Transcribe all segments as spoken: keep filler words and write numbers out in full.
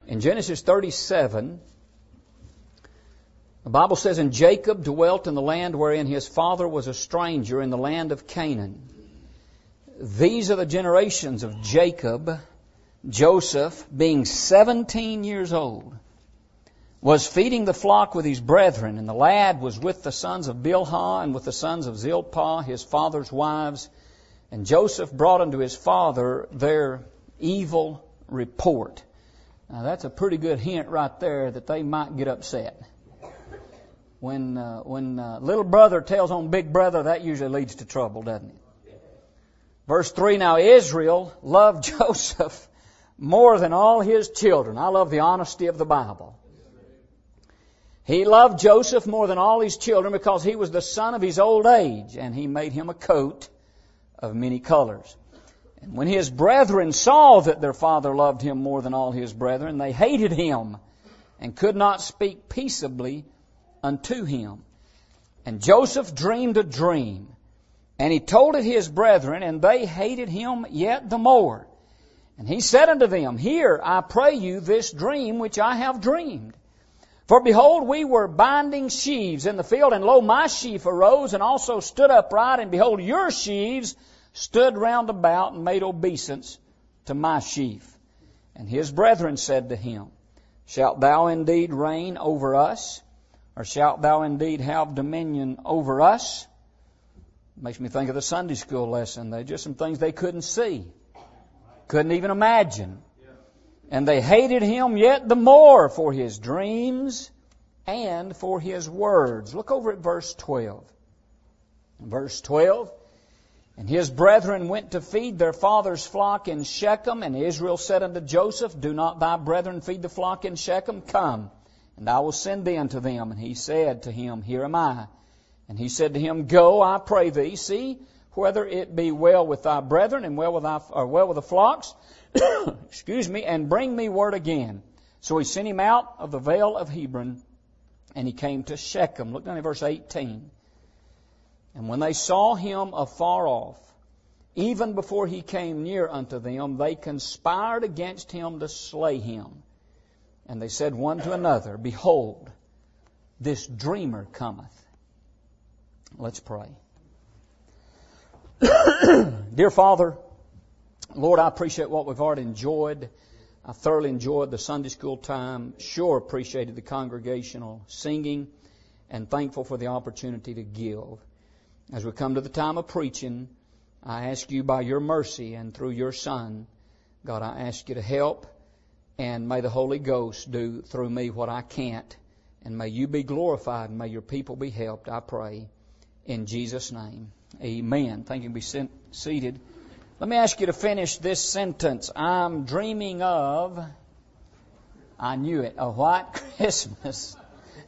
In Genesis thirty-seven, the Bible says, "And Jacob dwelt in the land wherein his father was a stranger, in the land of Canaan. These are the generations of Jacob. Joseph, being seventeen years old, was feeding the flock with his brethren, and the lad was with the sons of Bilhah and with the sons of Zilpah, his father's wives. And Joseph brought unto his father their evil report." Now that's a pretty good hint right there that they might get upset. When uh, when uh, little brother tells on big brother, that usually leads to trouble, doesn't it? Verse three, "Now Israel loved Joseph more than all his children." I love the honesty of the Bible. He loved Joseph more than all his children because he was the son of his old age, and he made him a coat of many colors. And when his brethren saw that their father loved him more than all his brethren, they hated him and could not speak peaceably unto him. And Joseph dreamed a dream, and he told it his brethren, and they hated him yet the more. And he said unto them, "Hear, I pray you, this dream which I have dreamed. For behold, we were binding sheaves in the field, and lo, my sheaf arose and also stood upright, and behold, your sheaves stood round about and made obeisance to my sheaf." And his brethren said to him, "Shalt thou indeed reign over us? Or shalt thou indeed have dominion over us?" Makes me think of the Sunday school lesson. They're just some things they couldn't see, couldn't even imagine. And they hated him yet the more for his dreams and for his words. Look over at verse twelve. Verse twelve, "And his brethren went to feed their father's flock in Shechem. And Israel said unto Joseph, Do not thy brethren feed the flock in Shechem? Come, and I will send thee unto them. And he said to him, Here am I. And he said to him, Go, I pray thee, see whether it be well with thy brethren and well with thy, or well with the flocks, excuse me, and bring me word again. So he sent him out of the vale of Hebron, and he came to Shechem." Look down at verse eighteen. "And when they saw him afar off, even before he came near unto them, they conspired against him to slay him. And they said one to another, Behold, this dreamer cometh." Let's pray. Dear Father, Lord, I appreciate what we've already enjoyed. I thoroughly enjoyed the Sunday school time. Sure appreciated the congregational singing, and thankful for the opportunity to give. As we come to the time of preaching, I ask you by your mercy and through your Son, God, I ask you to help, and may the Holy Ghost do through me what I can't, and may you be glorified, and may your people be helped, I pray, in Jesus' name. Amen. Thank you. Be seated. Let me ask you to finish this sentence. I'm dreaming of, I knew it, a white Christmas.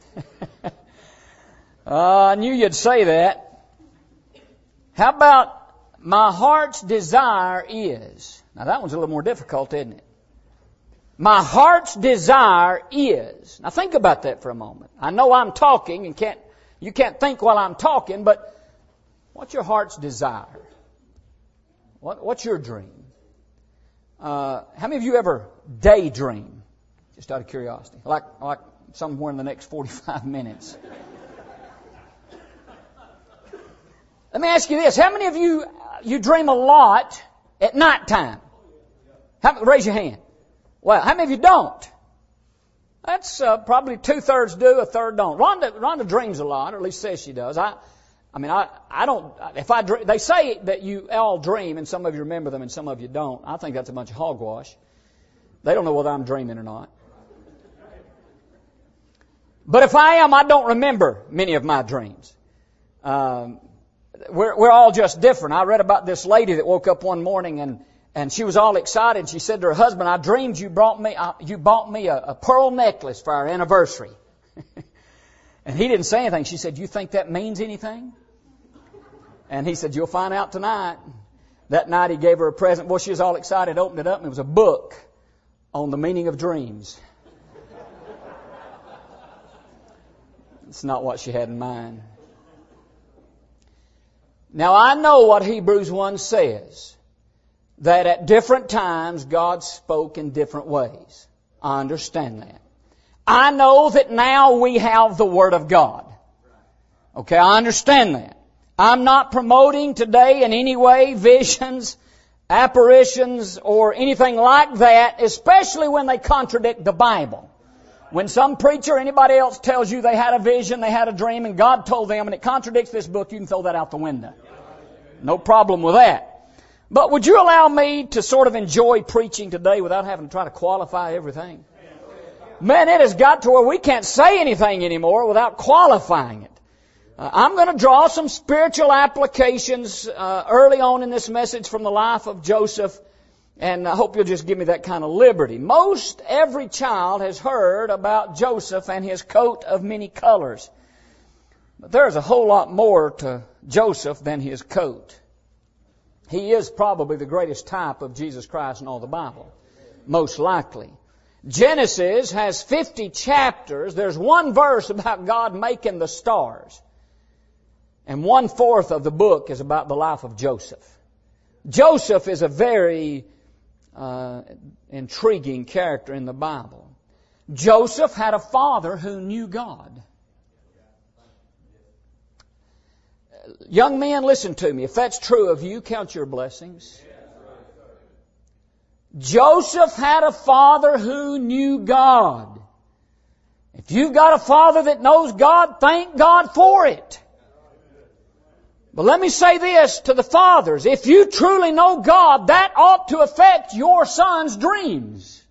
uh, I knew you'd say that. How about my heart's desire is? Now that one's a little more difficult, isn't it? My heart's desire is. Now think about that for a moment. I know I'm talking and can't, you can't think while I'm talking, but what's your heart's desire? What, what's your dream? Uh, how many of you ever daydream? Just out of curiosity. Like, like somewhere in the next forty-five minutes. Let me ask you this. How many of you, you dream a lot at nighttime? How, raise your hand. Well, how many of you don't? That's uh, probably two-thirds do, a third don't. Rhonda, Rhonda dreams a lot, or at least says she does. I, I mean, I, I don't, if I dream, they say that you all dream, and some of you remember them and some of you don't. I think that's a bunch of hogwash. They don't know whether I'm dreaming or not. But if I am, I don't remember many of my dreams. Um, we're, we're all just different. I read about this lady that woke up one morning and And she was all excited. She said to her husband, I dreamed you brought me, uh, you bought me a, a pearl necklace for our anniversary. And he didn't say anything. She said, you think that means anything? And he said, you'll find out tonight. That night he gave her a present. Well, she was all excited, opened it up, and it was a book on the meaning of dreams. It's not what she had in mind. Now I know what Hebrews one says. That at different times God spoke in different ways. I understand that. I know that now we have the Word of God. Okay, I understand that. I'm not promoting today in any way visions, apparitions, or anything like that, especially when they contradict the Bible. When some preacher or anybody else tells you they had a vision, they had a dream, and God told them, and it contradicts this book, you can throw that out the window. No problem with that. But would you allow me to sort of enjoy preaching today without having to try to qualify everything? Man, it has got to where we can't say anything anymore without qualifying it. Uh, I'm going to draw some spiritual applications uh, early on in this message from the life of Joseph, and I hope you'll just give me that kind of liberty. Most every child has heard about Joseph and his coat of many colors. But there's a whole lot more to Joseph than his coat. He is probably the greatest type of Jesus Christ in all the Bible, most likely. Genesis has fifty chapters. There's one verse about God making the stars. And one-fourth of the book is about the life of Joseph. Joseph is a very uh, intriguing character in the Bible. Joseph had a father who knew God. Young men, listen to me. If that's true of you, count your blessings. Joseph had a father who knew God. If you've got a father that knows God, thank God for it. But let me say this to the fathers. If you truly know God, that ought to affect your son's dreams.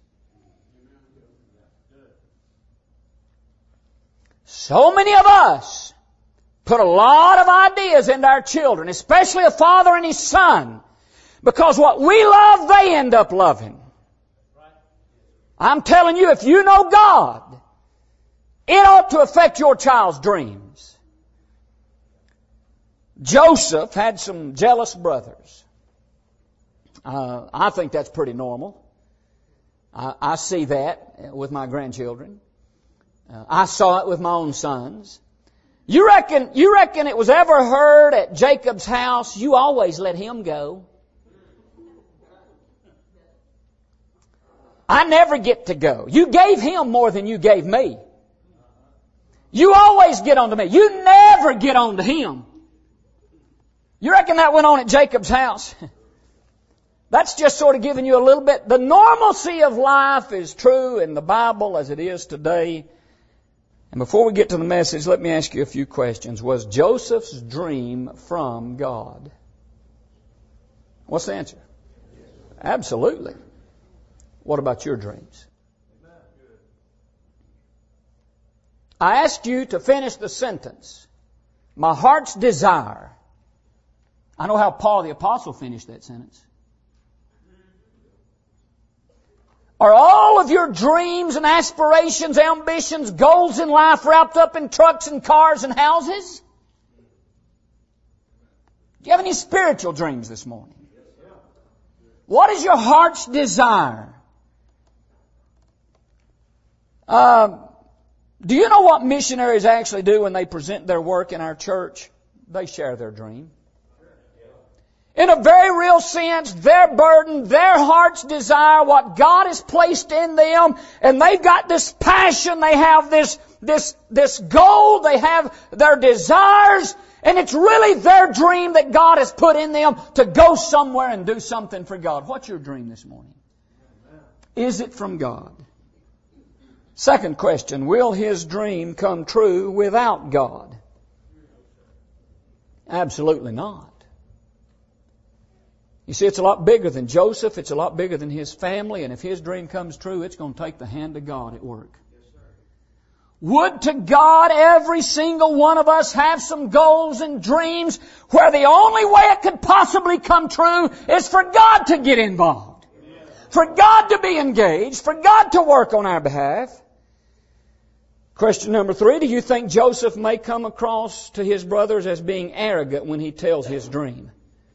So many of us put a lot of ideas into our children, especially a father and his son, because what we love, they end up loving. I'm telling you, if you know God, it ought to affect your child's dreams. Joseph had some jealous brothers. Uh, I think that's pretty normal. I, I see that with my grandchildren. Uh, I saw it with my own sons. You reckon, you reckon it was ever heard at Jacob's house, you always let him go? I never get to go. You gave him more than you gave me. You always get on to me. You never get on to him. You reckon that went on at Jacob's house? That's just sort of giving you a little bit. The normalcy of life is true in the Bible as it is today. And before we get to the message, let me ask you a few questions. Was Joseph's dream from God? What's the answer? Absolutely. What about your dreams? I asked you to finish the sentence. My heart's desire. I know how Paul the Apostle finished that sentence. Are all of your dreams and aspirations, ambitions, goals in life wrapped up in trucks and cars and houses? Do you have any spiritual dreams this morning? What is your heart's desire? Uh, do you know what missionaries actually do when they present their work in our church? They share their dream. In a very real sense, their burden, their heart's desire, what God has placed in them, and they've got this passion, they have this, this, this goal, they have their desires, and it's really their dream that God has put in them to go somewhere and do something for God. What's your dream this morning? Is it from God? Second question, will his dream come true without God? Absolutely not. You see, it's a lot bigger than Joseph. It's a lot bigger than his family. And if his dream comes true, it's going to take the hand of God at work. Would to God every single one of us have some goals and dreams where the only way it could possibly come true is for God to get involved. For God to be engaged. For God to work on our behalf. Question number three, do you think Joseph may come across to his brothers as being arrogant when he tells his dream?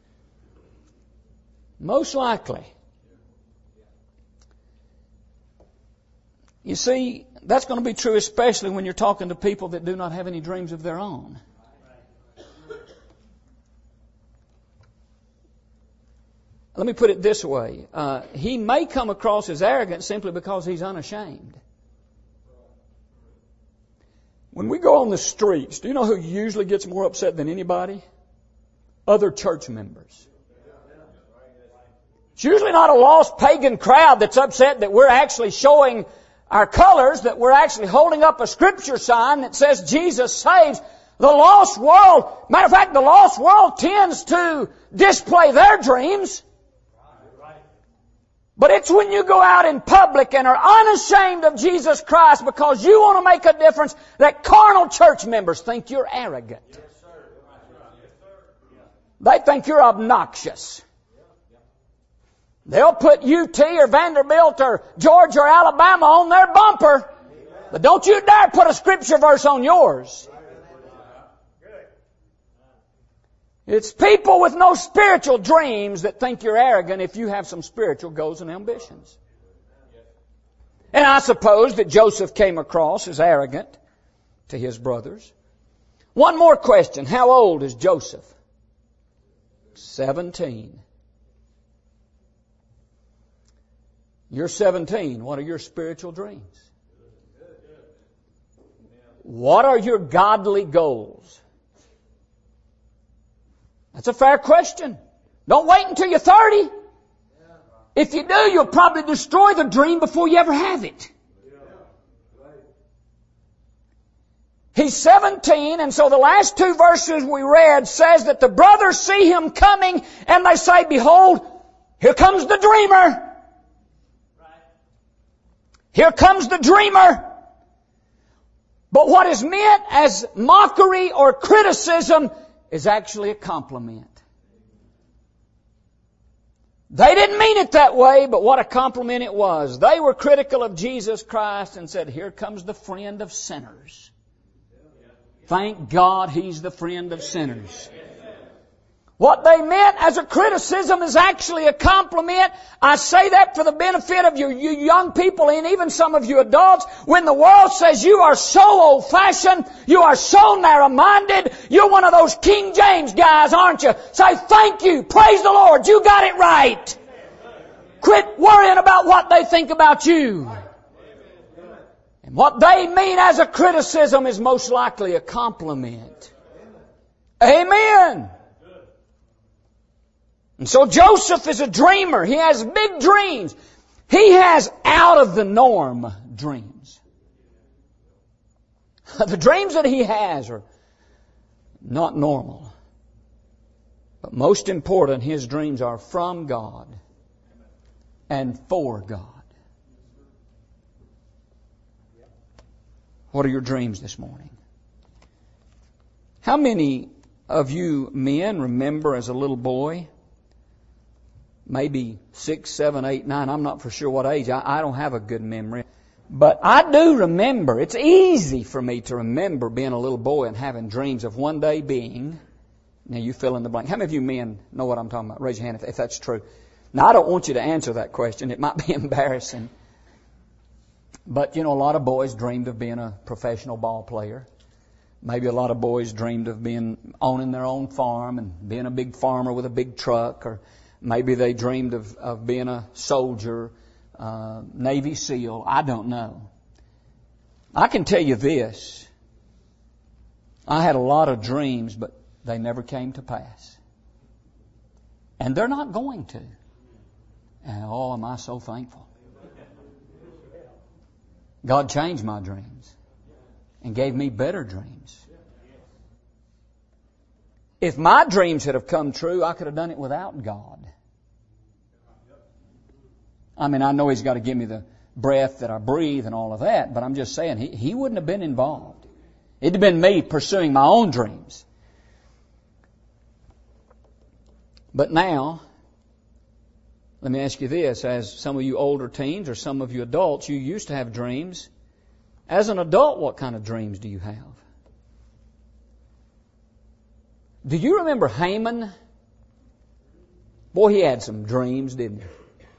Most likely. You see, that's going to be true especially when you're talking to people that do not have any dreams of their own. let me put it this way. Uh, he may come across as arrogant simply because he's unashamed. When we go on the streets, do you know who usually gets more upset than anybody? Other church members. It's usually not a lost pagan crowd that's upset that we're actually showing our colors, that we're actually holding up a scripture sign that says Jesus saves. The lost world, matter of fact, the lost world tends to display their dreams. But it's when you go out in public and are unashamed of Jesus Christ because you want to make a difference that carnal church members think you're arrogant. They think you're obnoxious. They'll put U T or Vanderbilt or Georgia or Alabama on their bumper. But don't you dare put a scripture verse on yours. It's people with no spiritual dreams that think you're arrogant if you have some spiritual goals and ambitions. And I suppose that Joseph came across as arrogant to his brothers. One more question. How old is Joseph? Seventeen. You're seventeen. What are your spiritual dreams? What are your godly goals? That's a fair question. Don't wait until you're thirty. If you do, you'll probably destroy the dream before you ever have it. He's seventeen, and so the last two verses we read says that the brothers see him coming and they say, "Behold, here comes the dreamer." Here comes the dreamer. But what is meant as mockery or criticism is actually a compliment. They didn't mean it that way, but what a compliment it was. They were critical of Jesus Christ and said, "Here comes the friend of sinners." Thank God He's the friend of sinners. What they meant as a criticism is actually a compliment. I say that for the benefit of you, you young people and even some of you adults. When the world says you are so old-fashioned, you are so narrow-minded, you're one of those King James guys, aren't you? Say, "Thank you, praise the Lord, you got it right." Quit worrying about what they think about you. And what they mean as a criticism is most likely a compliment. Amen. And so Joseph is a dreamer. He has big dreams. He has out of the norm dreams. The dreams that he has are not normal. But most important, his dreams are from God and for God. What are your dreams this morning? How many of you men remember as a little boy, maybe six, seven, eight, nine, I'm not for sure what age, I, I don't have a good memory. But I do remember, it's easy for me to remember being a little boy and having dreams of one day being, now you fill in the blank. How many of you men know what I'm talking about? Raise your hand if, if that's true. Now I don't want you to answer that question, it might be embarrassing. But you know, a lot of boys dreamed of being a professional ball player. Maybe a lot of boys dreamed of being owning their own farm and being a big farmer with a big truck, or maybe they dreamed of, of being a soldier, uh, Navy SEAL. I don't know. I can tell you this. I had a lot of dreams, but they never came to pass. And they're not going to. And oh, am I so thankful. God changed my dreams and gave me better dreams. If my dreams had have come true, I could have done it without God. I mean, I know He's got to give me the breath that I breathe and all of that, but I'm just saying, He, he wouldn't have been involved. It'd have been me pursuing my own dreams. But now, let me ask you this, as some of you older teens or some of you adults, you used to have dreams. As an adult, what kind of dreams do you have? Do you remember Haman? Boy, he had some dreams, didn't he?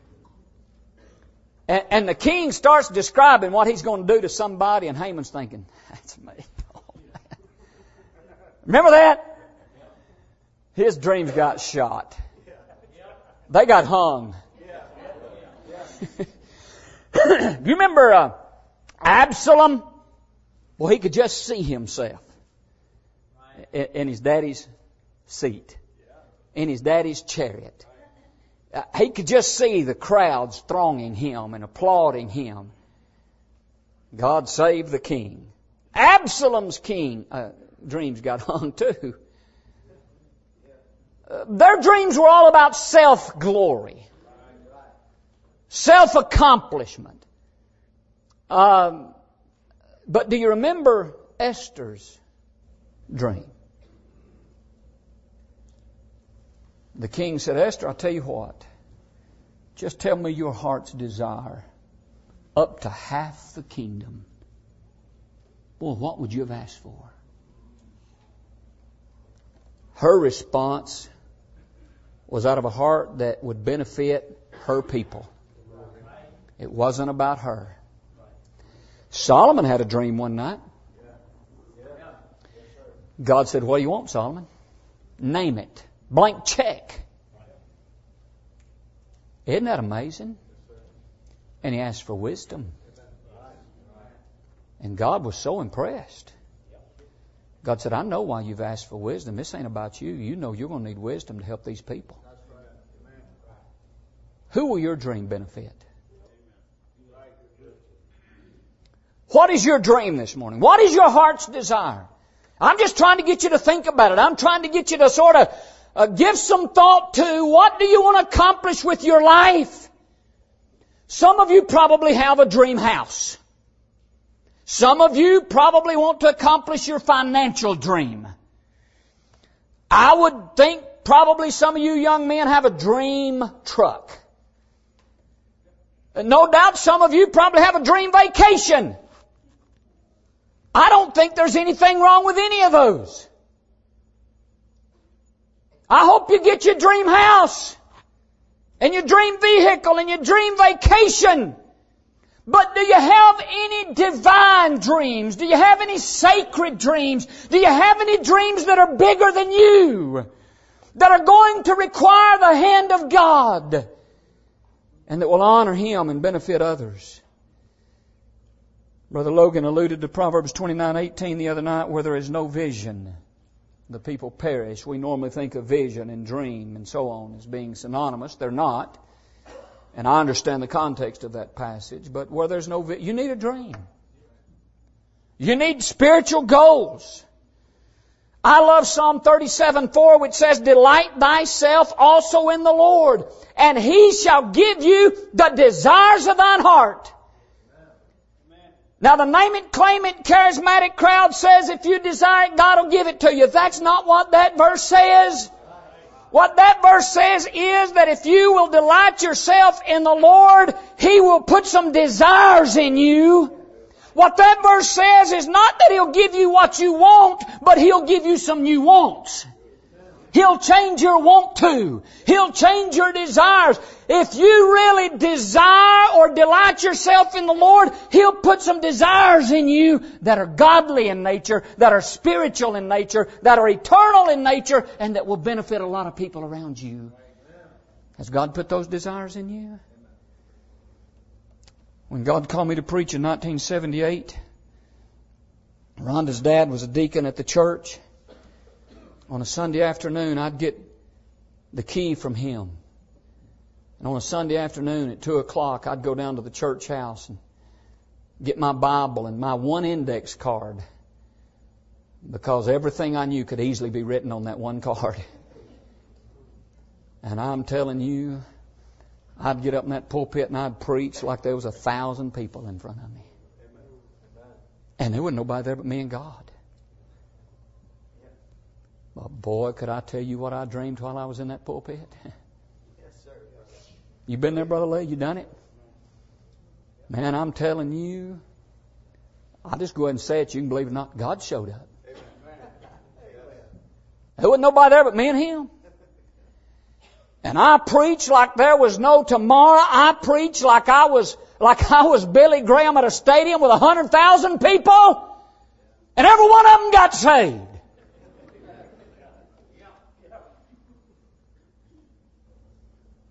And, and the king starts describing what he's going to do to somebody, and Haman's thinking, "That's me." Oh, man. Remember that? His dreams got shot. They got hung. You remember uh, Absalom? Well, he could just see himself in, in his daddy's seat, in his daddy's chariot. Uh, he could just see the crowds thronging him and applauding him. God save the king. Absalom's king uh, dreams got hung too. Uh, their dreams were all about self-glory, self-accomplishment. Um, but do you remember Esther's dream? The king said, Esther, I'll tell you what. Just tell me your heart's desire. Up to half the kingdom. Well, what would you have asked for? Her response was out of a heart that would benefit her people. It wasn't about her. Solomon had a dream one night. God said, what do you want, Solomon? Name it. Blank check. Isn't that amazing? And he asked for wisdom. And God was so impressed. God said, I know why you've asked for wisdom. This ain't about you. You know you're going to need wisdom to help these people. Who will your dream benefit? What is your dream this morning? What is your heart's desire? I'm just trying to get you to think about it. I'm trying to get you to sort of uh, give some thought to what do you want to accomplish with your life? Some of you probably have a dream house. Some of you probably want to accomplish your financial dream. I would think probably some of you young men have a dream truck. No doubt some of you probably have a dream vacation. I don't think there's anything wrong with any of those. I hope you get your dream house and your dream vehicle and your dream vacation. But do you have any divine dreams? Do you have any sacred dreams? Do you have any dreams that are bigger than you? That are going to require the hand of God? And that will honor Him and benefit others? Brother Logan alluded to Proverbs twenty-nine eighteen the other night, where there is no vision, the people perish. We normally think of vision and dream and so on as being synonymous. They're not. And I understand the context of that passage. But where there's no vision, you need a dream. You need spiritual goals. I love Psalm thirty-seven four, which says, delight thyself also in the Lord, and He shall give you the desires of thine heart. Now the name it, claim it, charismatic crowd says if you desire it, God will give it to you. That's not what that verse says. What that verse says is that if you will delight yourself in the Lord, He will put some desires in you. What that verse says is not that He'll give you what you want, but He'll give you some new wants. He'll change your want to. He'll change your desires. If you really desire or delight yourself in the Lord, He'll put some desires in you that are godly in nature, that are spiritual in nature, that are eternal in nature, and that will benefit a lot of people around you. Has God put those desires in you? When God called me to preach in nineteen seventy-eight, Rhonda's dad was a deacon at the church. On a Sunday afternoon, I'd get the key from him. And on a Sunday afternoon at two o'clock, I'd go down to the church house and get my Bible and my one index card, because everything I knew could easily be written on that one card. And I'm telling you, I'd get up in that pulpit and I'd preach like there was a thousand people in front of me. And there wasn't nobody there but me and God. But boy, could I tell you what I dreamed while I was in that pulpit. Yes, sir. You been there, Brother Lee? You done it? Man, I'm telling you, I'll just go ahead and say it. You can believe it or not. God showed up. There wasn't nobody there but me and Him. And I preached like there was no tomorrow. I preached like I was like I was Billy Graham at a stadium with a hundred thousand people, and every one of them got saved.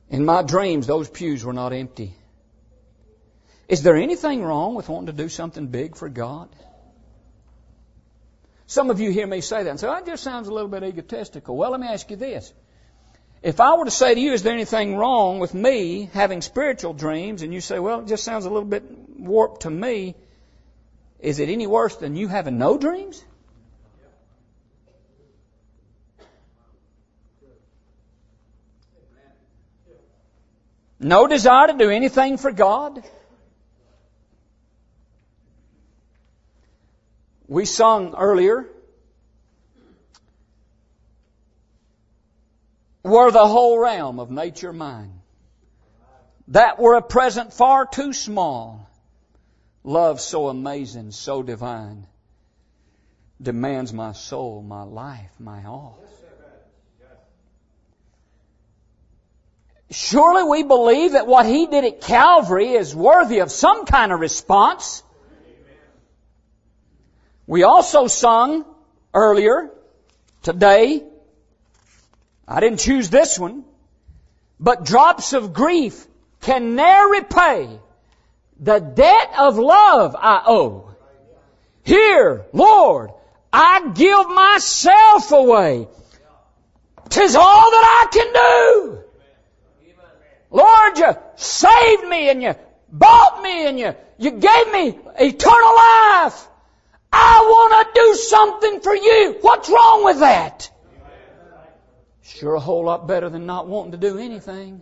In my dreams, those pews were not empty. Is there anything wrong with wanting to do something big for God? Some of you hear me say that and say, well, that just sounds a little bit egotistical. Well, let me ask you this. If I were to say to you, is there anything wrong with me having spiritual dreams? And you say, well, it just sounds a little bit warped to me. Is it any worse than you having no dreams? No desire to do anything for God? We sung earlier, were the whole realm of nature mine, that were a present far too small, love so amazing, so divine, demands my soul, my life, my all. Surely we believe that what He did at Calvary is worthy of some kind of response. We also sung earlier today, I didn't choose this one, but drops of grief can ne'er repay the debt of love I owe. Here, Lord, I give myself away. 'Tis all that I can do. Lord, you saved me and you bought me and you, you gave me eternal life. I want to do something for you. What's wrong with that? Sure a whole lot better than not wanting to do anything.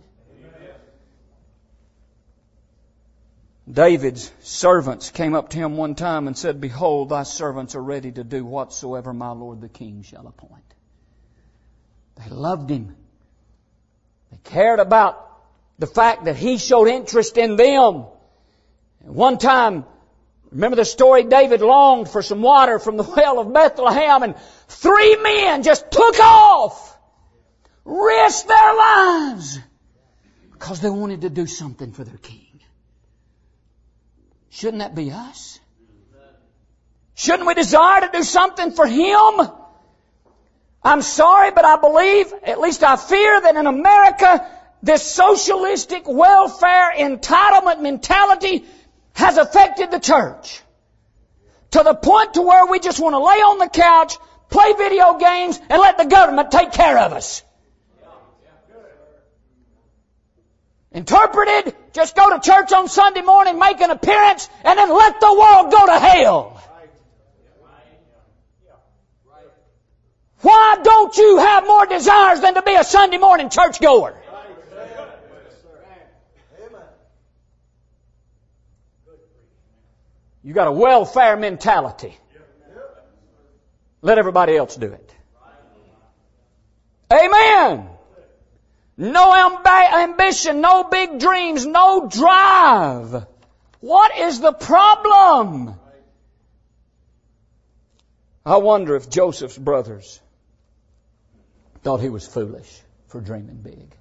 David's servants came up to him one time and said, Behold, thy servants are ready to do whatsoever my Lord the King shall appoint. They loved him. They cared about the fact that he showed interest in them. And one time, remember the story, David longed for some water from the well of Bethlehem, and three men just took off, risked their lives, because they wanted to do something for their king. Shouldn't that be us? Shouldn't we desire to do something for Him? I'm sorry, but I believe, at least I fear, that in America, this socialistic welfare entitlement mentality has affected the church to the point to where we just want to lay on the couch, play video games, and let the government take care of us. Interpreted, just go to church on Sunday morning, make an appearance, and then let the world go to hell. Why don't you have more desires than to be a Sunday morning churchgoer? You got a welfare mentality. Let everybody else do it. Amen. No amb- ambition, no big dreams, no drive. What is the problem? I wonder if Joseph's brothers thought he was foolish for dreaming big.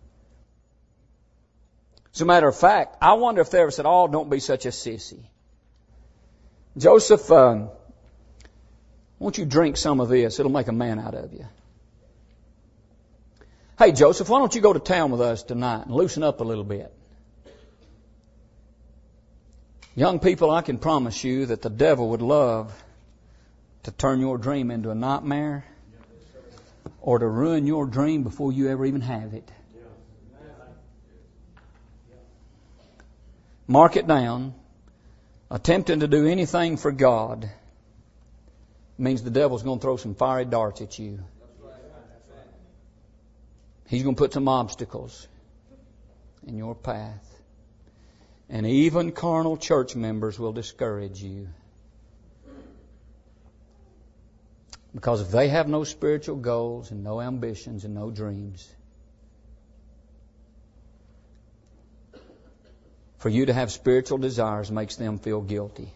As a matter of fact, I wonder if they ever said, oh, don't be such a sissy. Joseph, um, won't you drink some of this? It'll make a man out of you. Hey, Joseph, why don't you go to town with us tonight and loosen up a little bit? Young people, I can promise you that the devil would love to turn your dream into a nightmare or to ruin your dream before you ever even have it. Mark it down. Attempting to do anything for God means the devil's going to throw some fiery darts at you. He's going to put some obstacles in your path. And even carnal church members will discourage you. Because if they have no spiritual goals and no ambitions and no dreams, for you to have spiritual desires makes them feel guilty.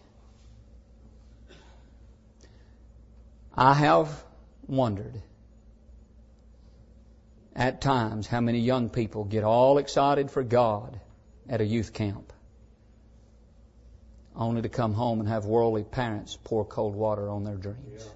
I have wondered at times how many young people get all excited for God at a youth camp, only to come home and have worldly parents pour cold water on their dreams.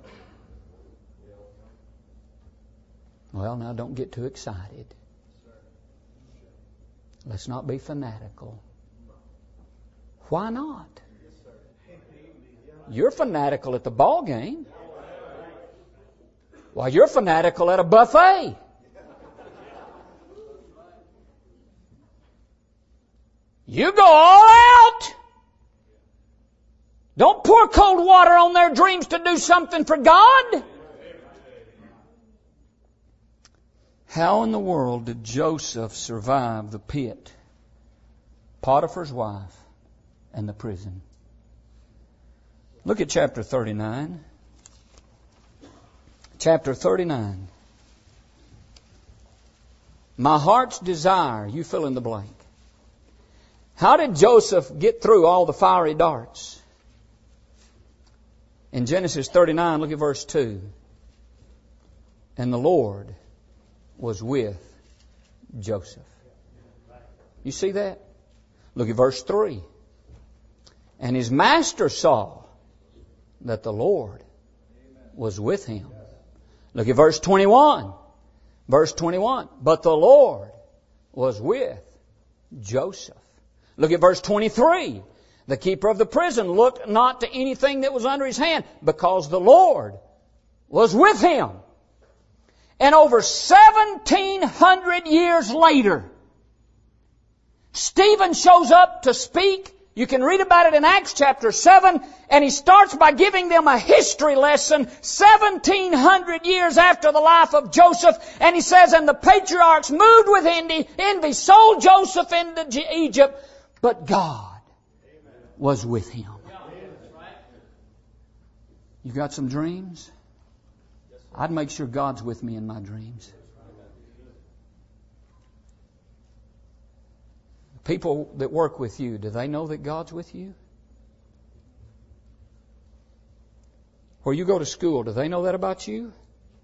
Well, now don't get too excited. Let's not be fanatical. Why not? You're fanatical at the ball game. While you're fanatical at a buffet. You go all out. Don't pour cold water on their dreams to do something for God. How in the world did Joseph survive the pit, Potiphar's wife, and the prison? Look at chapter thirty-nine. Chapter thirty-nine. My heart's desire, you fill in the blank. How did Joseph get through all the fiery darts? In Genesis thirty-nine, look at verse two. And the Lord was with Joseph. You see that? Look at verse three. And his master saw that the Lord was with him. Look at verse twenty-one. Verse twenty-one. But the Lord was with Joseph. Look at verse twenty-three. The keeper of the prison looked not to anything that was under his hand, because the Lord was with him. And over seventeen hundred years later, Stephen shows up to speak. You can read about it in Acts chapter seven, and he starts by giving them a history lesson seventeen hundred years after the life of Joseph. And he says, and the patriarchs moved with envy, envy sold Joseph into Egypt, but God was with him. You got some dreams? I'd make sure God's with me in my dreams. People that work with you, do they know that God's with you? Where you go to school, do they know that about you?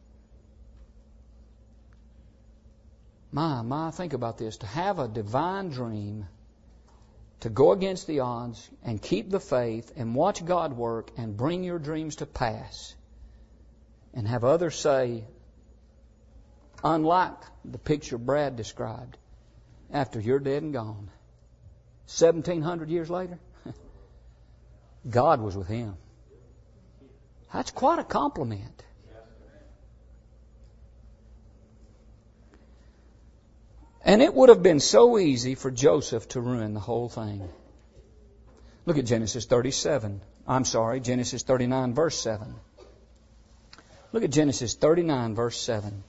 My, my, think about this. To have a divine dream, to go against the odds and keep the faith and watch God work and bring your dreams to pass, and have others say, unlike the picture Brad described, after you're dead and gone, seventeen hundred years later, God was with him. That's quite a compliment. And it would have been so easy for Joseph to ruin the whole thing. Look at Genesis thirty-seven. I'm sorry, Genesis thirty-nine, verse seven. Look at Genesis thirty-nine, verse seven.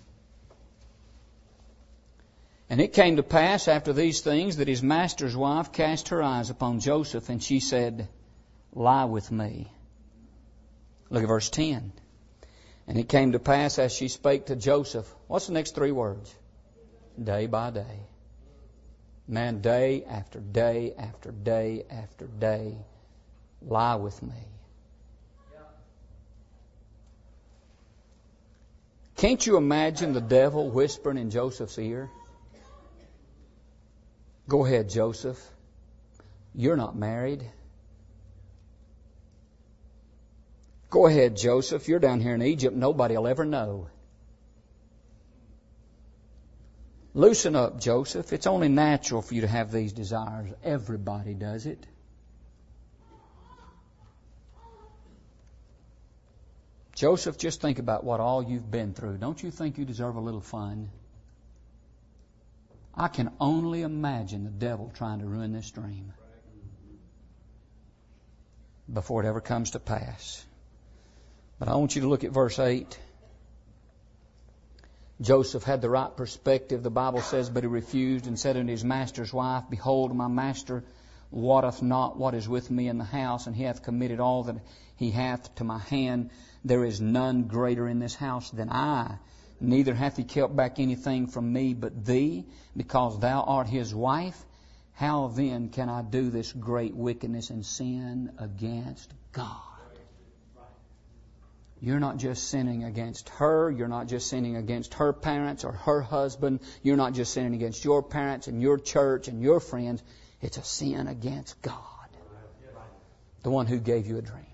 And it came to pass after these things that his master's wife cast her eyes upon Joseph, and she said, lie with me. Look at verse ten. And it came to pass as she spake to Joseph. What's the next three words? Day by day. Man, day after day after day after day, lie with me. Can't you imagine the devil whispering in Joseph's ear? Go ahead, Joseph. You're not married. Go ahead, Joseph. You're down here in Egypt. Nobody will ever know. Loosen up, Joseph. It's only natural for you to have these desires. Everybody does it. Joseph, just think about what all you've been through. Don't you think you deserve a little fun? I can only imagine the devil trying to ruin this dream before it ever comes to pass. But I want you to look at verse eight. Joseph had the right perspective, the Bible says, but he refused and said unto his master's wife, behold, my master wotteth not what is with me in the house, and he hath committed all that he hath to my hand. There is none greater in this house than I. Neither hath he kept back anything from me but thee, because thou art his wife. How then can I do this great wickedness and sin against God? You're not just sinning against her. You're not just sinning against her parents or her husband. You're not just sinning against your parents and your church and your friends. It's a sin against God, the one who gave you a dream,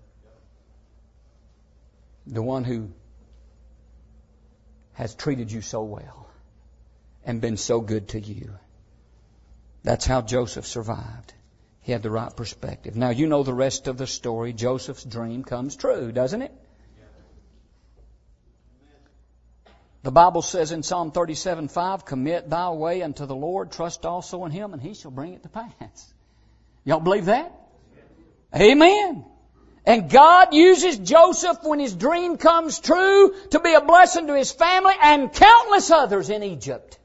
the one who has treated you so well and been so good to you. That's how Joseph survived. He had the right perspective. Now, you know the rest of the story. Joseph's dream comes true, doesn't it? The Bible says in Psalm thirty-seven five, commit thy way unto the Lord, trust also in Him, and He shall bring it to pass. Y'all believe that? Amen. And God uses Joseph when his dream comes true to be a blessing to his family and countless others in Egypt.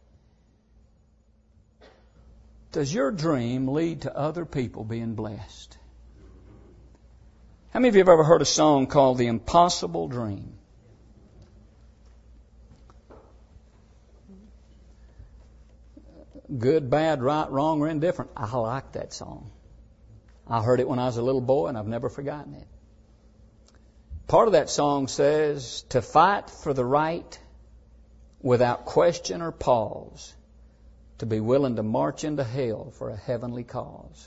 Does your dream lead to other people being blessed? How many of you have ever heard a song called The Impossible Dream? Good, bad, right, wrong, or indifferent. I like that song. I heard it when I was a little boy and I've never forgotten it. Part of that song says, to fight for the right without question or pause, to be willing to march into hell for a heavenly cause.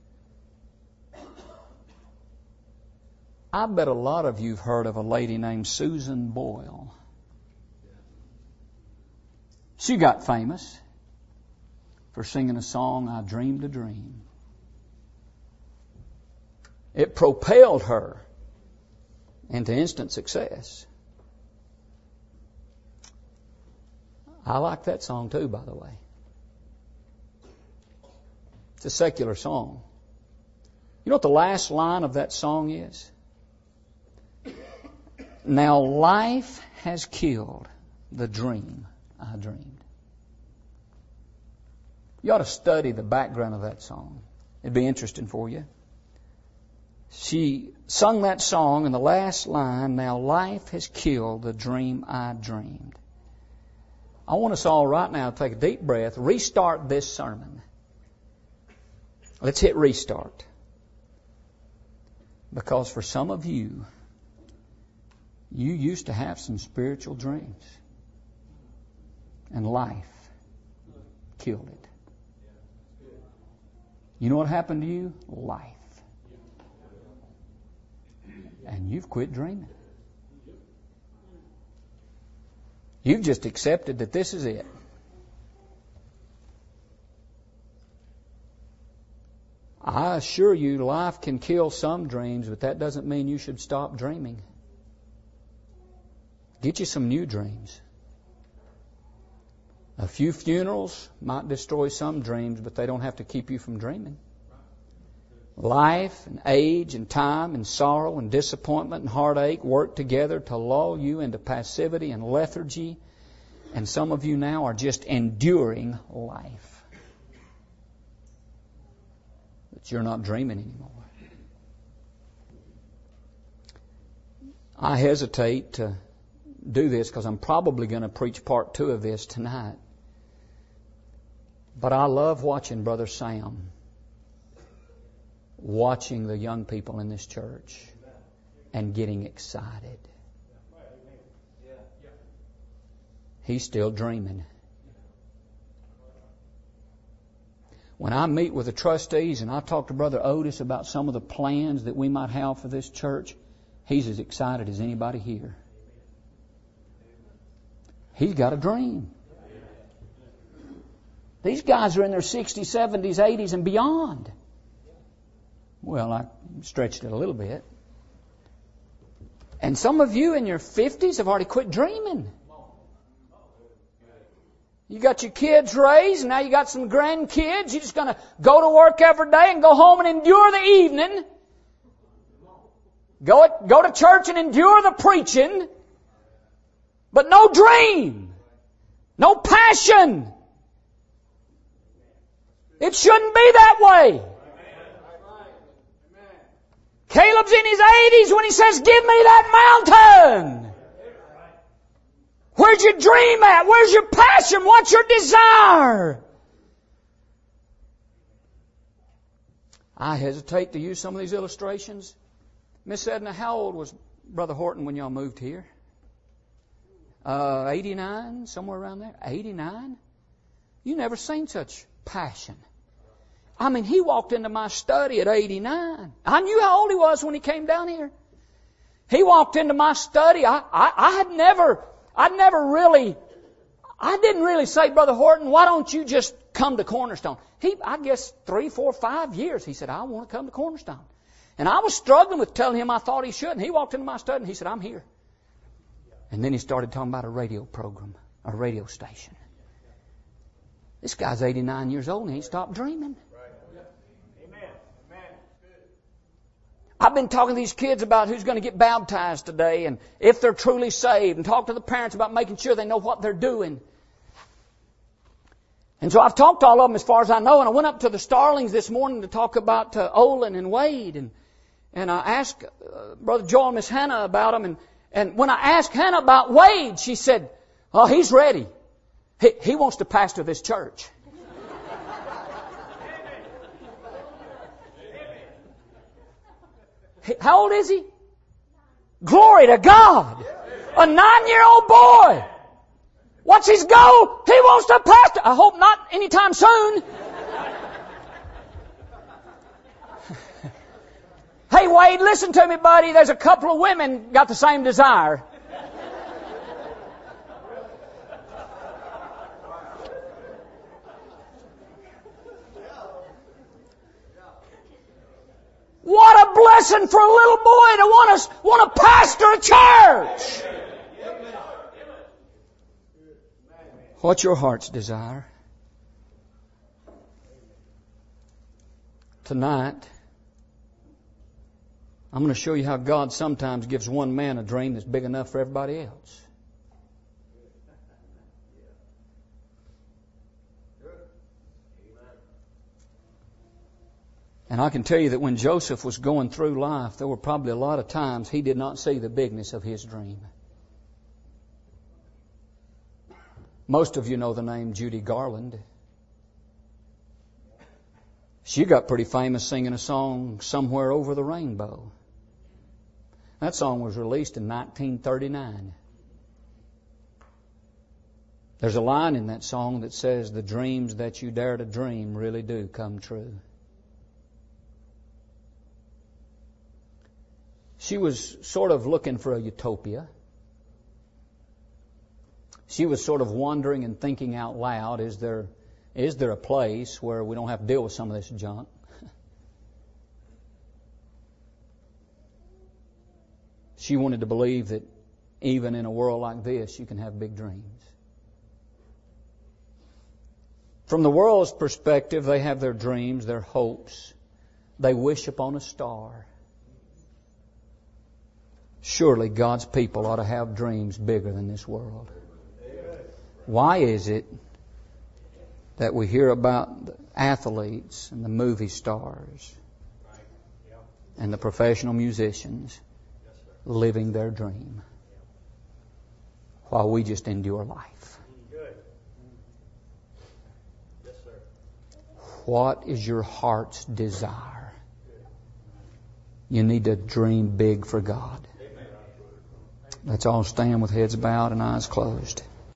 I bet a lot of you have heard of a lady named Susan Boyle. She got famous for singing a song, I Dreamed a Dream. It propelled her into instant success. I like that song too, by the way. It's a secular song. You know what the last line of that song is? Now life has killed the dream I dreamed. You ought to study the background of that song. It'd be interesting for you. She sung that song in the last line, now life has killed the dream I dreamed. I want us all right now to take a deep breath, restart this sermon. Let's hit restart. Because for some of you, you used to have some spiritual dreams. And life killed it. You know what happened to you? Life. And you've quit dreaming. You've just accepted that this is it. I assure you, life can kill some dreams, but that doesn't mean you should stop dreaming. Get you some new dreams. A few funerals might destroy some dreams, but they don't have to keep you from dreaming. Life and age and time and sorrow and disappointment and heartache work together to lull you into passivity and lethargy. And some of you now are just enduring life. But you're not dreaming anymore. I hesitate to do this because I'm probably going to preach part two of this tonight. But I love watching Brother Sam, watching the young people in this church and getting excited. He's still dreaming. When I meet with the trustees and I talk to Brother Otis about some of the plans that we might have for this church, he's as excited as anybody here. He's got a dream. These guys are in their sixties, seventies, eighties, and beyond. Well, I stretched it a little bit. And some of you in your fifties have already quit dreaming. You got your kids raised, and now you got some grandkids. You're just going to go to work every day and go home and endure the evening. Go, go to church and endure the preaching. But no dream. No passion. It shouldn't be that way. Caleb's in his eighties when he says, give me that mountain. Where's your dream at? Where's your passion? What's your desire? I hesitate to use some of these illustrations. Miss Edna, how old was Brother Horton when y'all moved here? Uh, eighty-nine, somewhere around there. eighty-nine? You never seen such passion. I mean, he walked into my study at eighty-nine. I knew how old he was when he came down here. He walked into my study. I, I, I had never, I'd never really, I didn't really say, Brother Horton, why don't you just come to Cornerstone. He, I guess, three, four, five years, he said, I want to come to Cornerstone. And I was struggling with telling him I thought he should. And he walked into my study and he said, I'm here. And then he started talking about a radio program, a radio station. This guy's eighty-nine years old and he ain't stopped dreaming. I've been talking to these kids about who's going to get baptized today and if they're truly saved, and talk to the parents about making sure they know what they're doing. And so I've talked to all of them as far as I know, and I went up to the Starlings this morning to talk about uh, Olin and Wade, and and I asked uh, Brother Joel and Miss Hannah about them, and, and when I asked Hannah about Wade, she said, oh, he's ready. He, he wants to pastor this church. How old is he? Glory to God. A nine-year-old boy. What's his goal? He wants to pastor. I hope not anytime soon. Hey, Wade, listen to me, buddy. There's a couple of women got the same desire. What a blessing for a little boy to want to, want to pastor a church. What's your heart's desire? Tonight, I'm going to show you how God sometimes gives one man a dream that's big enough for everybody else. And I can tell you that when Joseph was going through life, there were probably a lot of times he did not see the bigness of his dream. Most of you know the name Judy Garland. She got pretty famous singing a song, Somewhere Over the Rainbow. That song was released in nineteen thirty-nine. There's a line in that song that says, the dreams that you dare to dream really do come true. She was sort of looking for a utopia. She was sort of wondering and thinking out loud, is there, is there a place where we don't have to deal with some of this junk? She wanted to believe that even in a world like this, you can have big dreams. From the world's perspective, they have their dreams, their hopes. They wish upon a star. Surely God's people ought to have dreams bigger than this world. Why is it that we hear about the athletes and the movie stars and the professional musicians living their dream while we just endure life? What is your heart's desire? You need to dream big for God. Let's all stand with heads bowed and eyes closed.